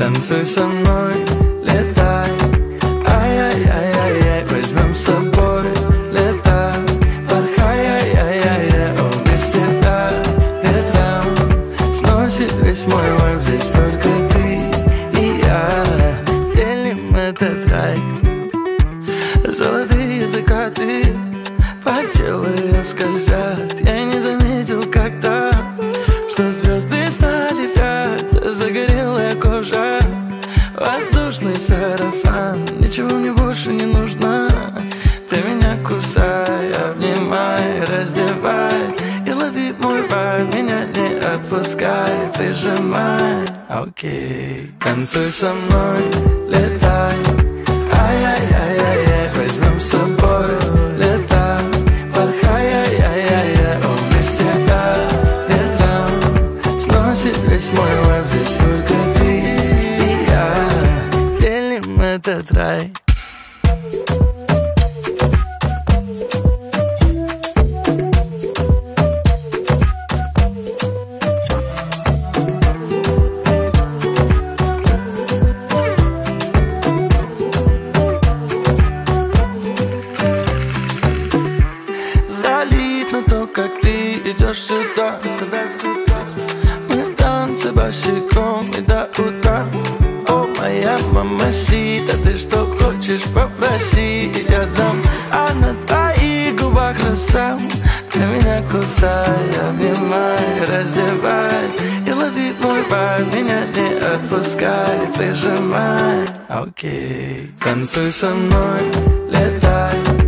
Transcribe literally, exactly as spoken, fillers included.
Танцуй со мной, летай. Ай-яй-яй-яй-яй, возьмем с собой, летай. Порхай, ай-яй-яй-яй, о, без тебя ветром сносит весь мой вайб. Здесь только ты и я, делим этот рай. Золотые закаты по телу ее скользят. Я не заметил, когда, что звезды встали в ряд. Загорелая кожа, воздушный сарафан. Ничего мне больше не нужно. Ты меня кусай, обнимай, раздевай и лови мой вайб. Меня не отпускай, прижимай. Окей, танцуй со мной, летай. Ай-яй-яй-яй-яй, возьмем с собой, летай. Порхай, ай-яй-яй-яй, о, без тебя ветром сносит весь мой вайб. Здесь только ты и я, делим этот рай. Залит на то, как ты идешь сюда, туда-сюда. Мы в танце босиком и до утра. О, моя мамасита, ты что хочешь, попроси, я дам. А на твоих губах роса. Ты меня кусай, обнимай, раздевай и лови мой вайб. Меня не отпускай, прижимай. Окей, танцуй со мной, летай.